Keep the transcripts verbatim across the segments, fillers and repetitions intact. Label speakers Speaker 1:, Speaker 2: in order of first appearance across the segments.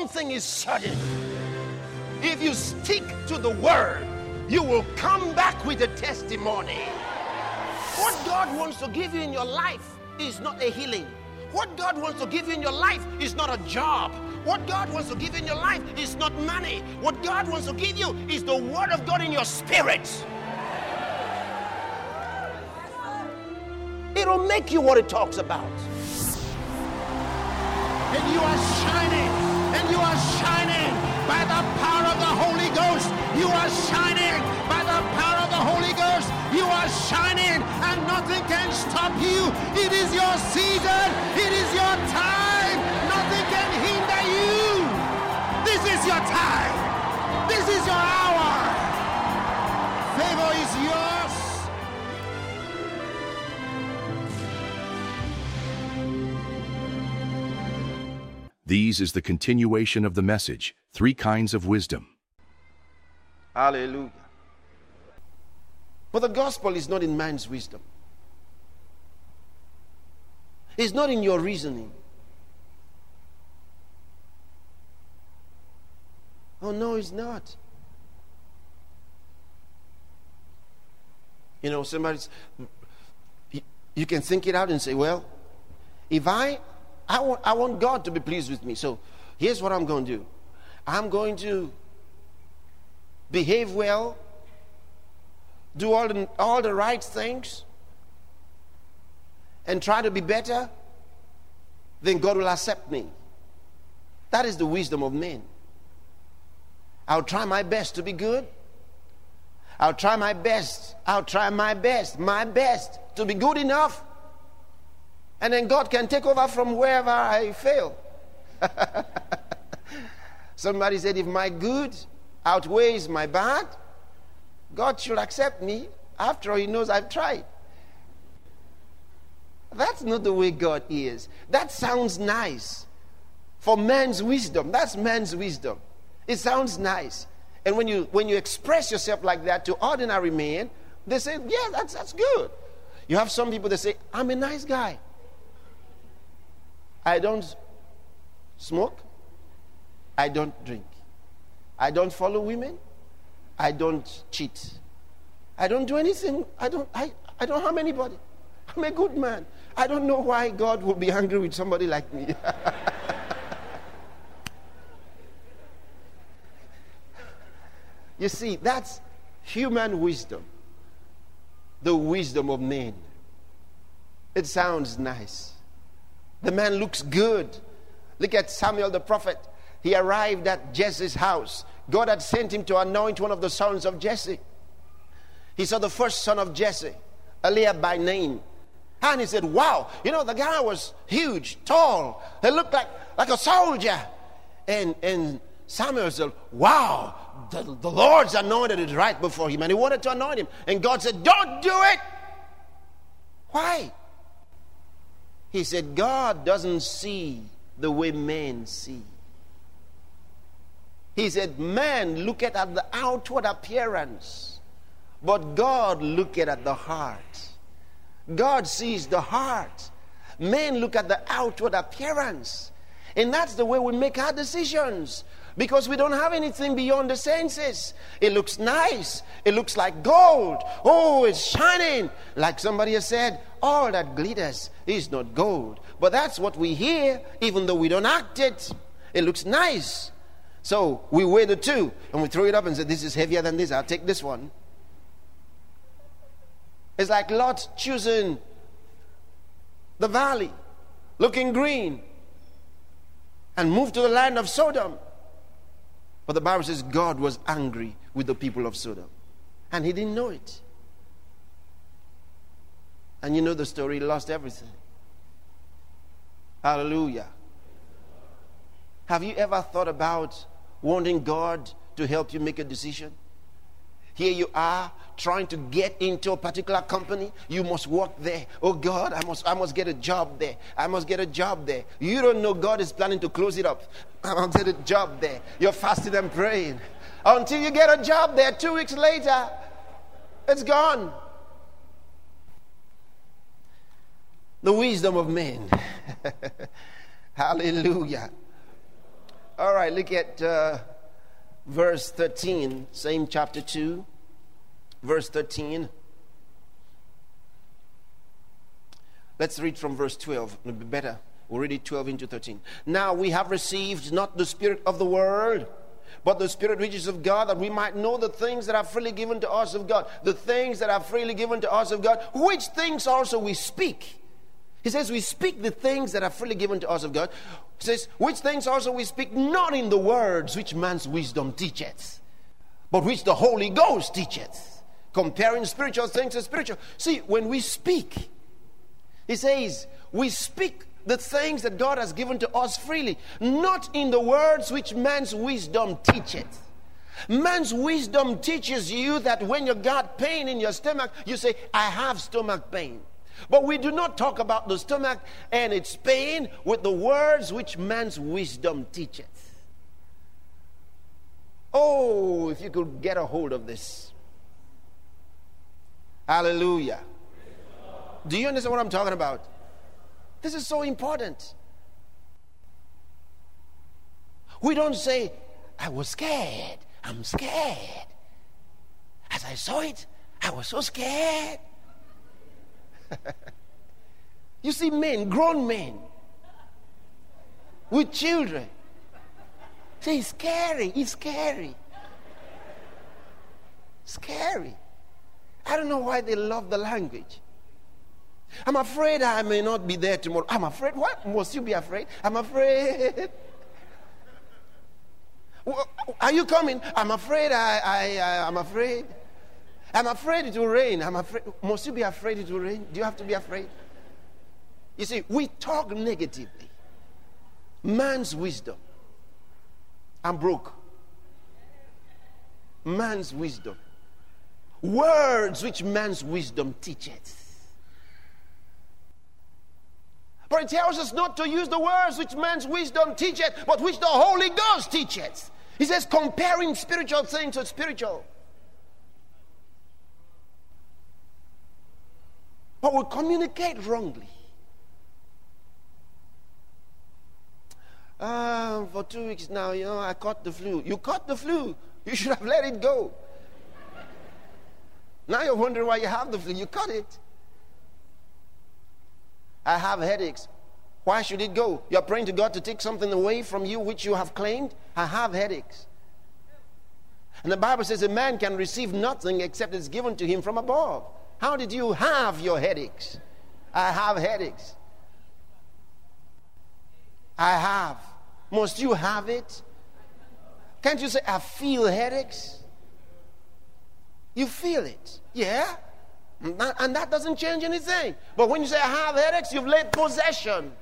Speaker 1: something is sudden, if you stick to the word, you will come back with a testimony. What God wants to give you in your life is not a healing. What God wants to give you in your life is not a job. What God wants to give you in your life is not money. What God wants to give you is the word of God in your spirit. It'll make you what it talks about. And you are shining, and you are shining by the power of the Holy Ghost. You are shining by the power of the Holy Ghost. You are shining, and nothing can stop you. It is your season. It is your time. Nothing can hinder you. This is your time. This is your hour. Favor is yours.
Speaker 2: These is the continuation of the message, Three Kinds of Wisdom.
Speaker 1: Hallelujah. But the gospel is not in man's wisdom. It's not in your reasoning. Oh, no, it's not. You know, somebody's, you, you can think it out and say, well, if I, I want, I want God to be pleased with me. So here's what I'm going to do. I'm going to behave well, do all the, all the right things, and try to be better, then God will accept me. That is the wisdom of men. I'll try my best to be good. I'll try my best. I'll try my best, my best to be good enough. And then God can take over from wherever I fail. Somebody said, if my good outweighs my bad, God should accept me. After all, he knows I've tried. That's not the way God is. That sounds nice. For man's wisdom. That's man's wisdom. It sounds nice. And when you when you express yourself like that to ordinary men, they say, yeah, that's that's good. You have some people that say, I'm a nice guy. I don't smoke. I don't drink. I don't follow women. I don't cheat. I don't do anything. I don't I, I don't harm anybody. I'm a good man. I don't know why God would be angry with somebody like me. You see, that's human wisdom. The wisdom of men. It sounds nice. The man looks good. Look at Samuel the prophet. He arrived at Jesse's house. God had sent him to anoint one of the sons of Jesse. He saw the first son of Jesse, Eliab by name. And he said, wow, you know, the guy was huge, tall. He looked like, like a soldier. And, and Samuel said, wow, the, the Lord's anointed is right before him. And he wanted to anoint him. And God said, don't do it. Why? He said, God doesn't see the way men see. He said, man looketh at the outward appearance, but God looketh at the heart. God sees the heart. Men look at the outward appearance. And that's the way we make our decisions. Because we don't have anything beyond the senses. It looks nice. It looks like gold. Oh, it's shining. Like somebody has said, all that glitters is not gold. But that's what we hear, even though we don't act it. It looks nice. So we weigh the two and we throw it up and say, this is heavier than this. I'll take this one. It's like Lot choosing the valley, looking green, and moved to the land of Sodom. But the Bible says God was angry with the people of Sodom. And he didn't know it. And you know the story, he lost everything. Hallelujah. Have you ever thought about wanting God to help you make a decision? Here you are trying to get into a particular company. You must work there. Oh God, I must I must get a job there. I must get a job there. You don't know God is planning to close it up. I must get a job there. You're fasting and praying. Until you get a job there, two weeks later, it's gone. The wisdom of men. Hallelujah. All right, look at uh, verse thirteen, same chapter two, verse thirteen. Let's read from verse twelve. It'll be better. We'll read it twelve into thirteen. Now we have received not the spirit of the world, but the Spirit which is of God, that we might know the things that are freely given to us of God. The things that are freely given to us of God, which things also we speak. He says we speak the things that are freely given to us of God. He says, which things also we speak, not in the words which man's wisdom teacheth, but which the Holy Ghost teacheth, comparing spiritual things to spiritual. See, when we speak, he says, we speak the things that God has given to us freely, not in the words which man's wisdom teacheth. Man's wisdom teaches you that when you got pain in your stomach, you say, I have stomach pain. But we do not talk about the stomach and its pain with the words which man's wisdom teacheth. Oh, if you could get a hold of this. Hallelujah. Do you understand what I'm talking about? This is so important. We don't say, I was scared. I'm scared. As I saw it, I was so scared. You see men, grown men, with children. Say, it's scary. It's scary. Scary. I don't know why they love the language. I'm afraid I may not be there tomorrow. I'm afraid. What? Must you be afraid? I'm afraid. Are you coming? I'm afraid. I, I, I, I'm afraid. I'm afraid it will rain. I'm afraid. Must you be afraid it will rain? Do you have to be afraid? You see, we talk negatively. Man's wisdom. I'm broke. Man's wisdom. Words which man's wisdom teacheth. But it tells us not to use the words which man's wisdom teacheth, but which the Holy Ghost teacheth. He says, comparing spiritual things with spiritual. But we communicate wrongly. Uh, for two weeks now, you know, I caught the flu. You caught the flu. You should have let it go. Now you're wondering why you have the flu. You caught it. I have headaches. Why should it go? You're praying to God to take something away from you which you have claimed. I have headaches. And the Bible says a man can receive nothing except it's given to him from above. How did you have your headaches? I have headaches. I have. Must you have it? Can't you say, I feel headaches? You feel it. Yeah? And that doesn't change anything. But when you say, I have headaches, you've laid possession.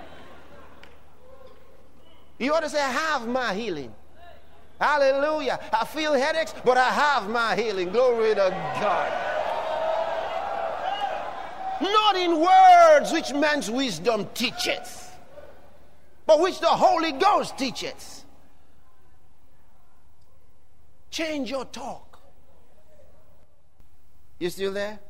Speaker 1: You ought to say, I have my healing. Hallelujah. I feel headaches, but I have my healing. Glory to God. Not in words which man's wisdom teacheth, but which the Holy Ghost teacheth. Change your talk. You still there?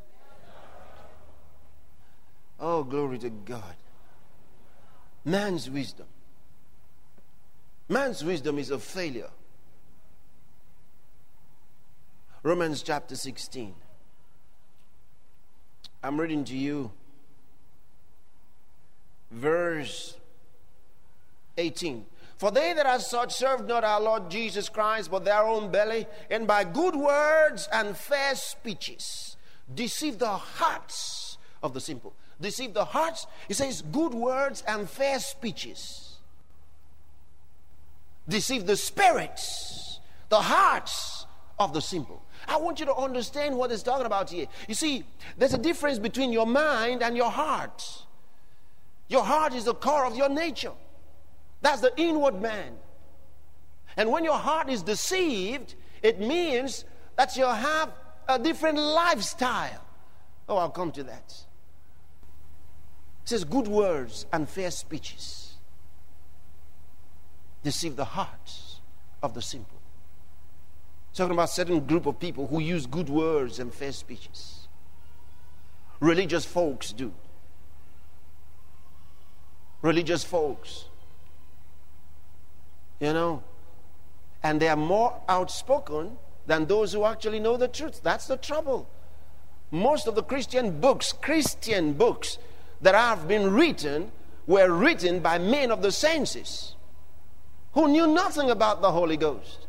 Speaker 1: Oh, glory to God. Man's wisdom. Man's wisdom is a failure. Romans chapter sixteen. I'm reading to you verse eighteen. For they that are such serve not our Lord Jesus Christ, but their own belly, and by good words and fair speeches deceive the hearts of the simple. Deceive the hearts. It says good words and fair speeches. Deceive the spirits, the hearts of the simple. I want you to understand what it's talking about here. You see, there's a difference between your mind and your heart. Your heart is the core of your nature. That's the inward man. And when your heart is deceived, it means that you have a different lifestyle. Oh, I'll come to that. It says good words and fair speeches deceive the hearts of the simple. Talking about a certain group of people who use good words and fair speeches. Religious folks do. Religious folks. You know? And they are more outspoken than those who actually know the truth. That's the trouble. Most of the Christian books, Christian books that have been written were written by men of the senses who knew nothing about the Holy Ghost.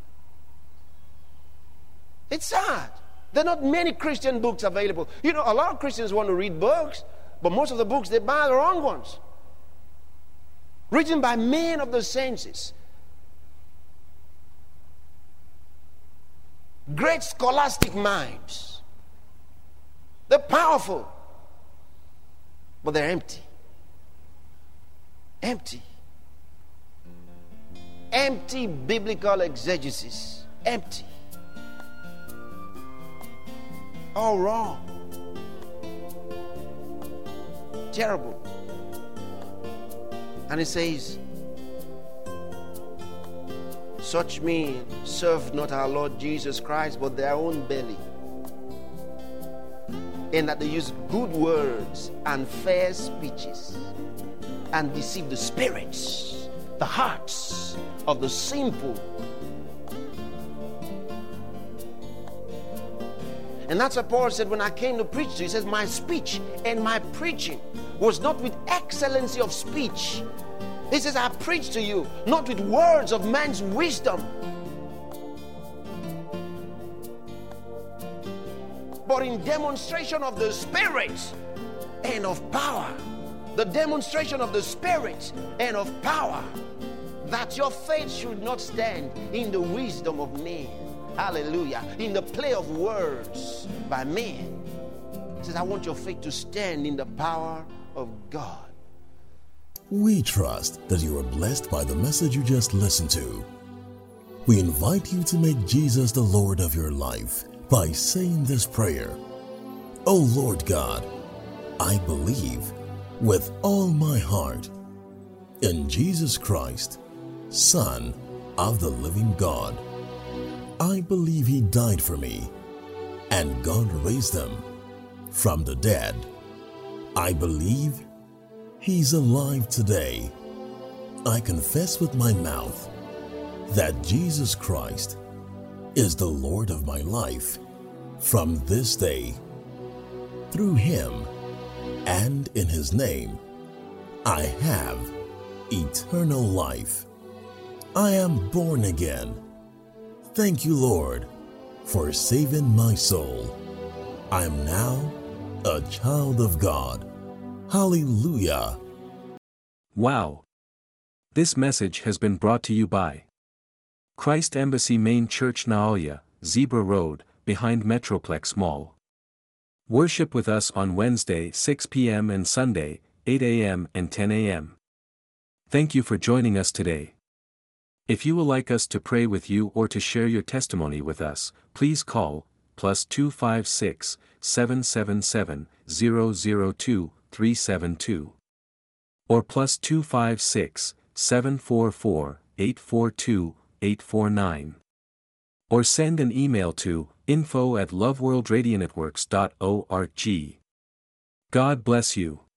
Speaker 1: It's sad. There are not many Christian books available. You know, a lot of Christians want to read books, but most of the books they buy are the wrong ones. Written by men of the senses. Great scholastic minds. They're powerful, but they're empty. Empty. Empty biblical exegesis. Empty. All wrong. Terrible. And it says, such men serve not our Lord Jesus Christ, but their own belly. And that they use good words and fair speeches and deceive the spirits, the hearts of the simple. And that's what Paul said when I came to preach to you. He says, my speech and my preaching was not with excellency of speech. He says, I preach to you not with words of man's wisdom, but in demonstration of the Spirit and of power. The demonstration of the Spirit and of power, that your faith should not stand in the wisdom of men. Hallelujah. In the play of words by men. He says, I want your faith to stand in the power of God.
Speaker 3: We trust that you are blessed by the message you just listened to. We invite you to make Jesus the Lord of your life by saying this prayer. Oh Lord God, I believe with all my heart in Jesus Christ, Son of the living God. I believe He died for me and God raised Him from the dead. I believe He's alive today. I confess with my mouth that Jesus Christ is the Lord of my life from this day. Through Him and in His name, I have eternal life. I am born again. Thank you, Lord, for saving my soul. I am now a child of God. Hallelujah.
Speaker 4: Wow. This message has been brought to you by Christ Embassy Main Church, Naoya, Zebra Road, behind Metroplex Mall. Worship with us on Wednesday six p.m. and Sunday eight a.m. and ten a.m. Thank you for joining us today. If you would like us to pray with you or to share your testimony with us, please call plus two five six, seven seven seven, zero zero two, three seven two or plus two five six, seven four four, eight four two, eight four nine or send an email to info at loveworldradionetworks dot org. God bless you.